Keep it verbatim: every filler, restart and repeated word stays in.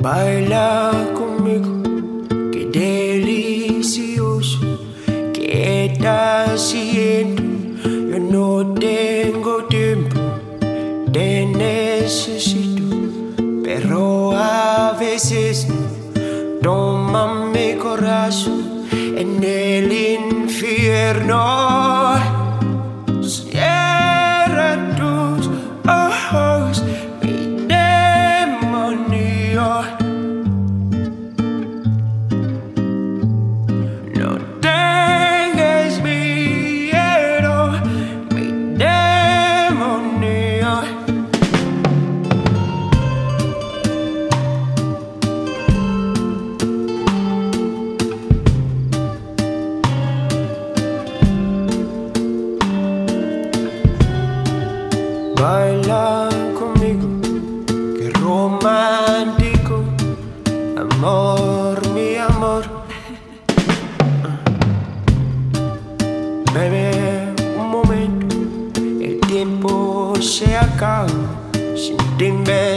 Baila conmigo, qué delicioso. ¿Qué estás haciendo? Yo no tengo tiempo, te necesito, pero a veces no. Toma mi corazón en el infierno. Cierra tus ojos, mi demonio. No tengas miedo, mi demonio. Baila conmigo, qué romántico, amor, mi amor. Bebé, un momento, el tiempo se acaba sin ti.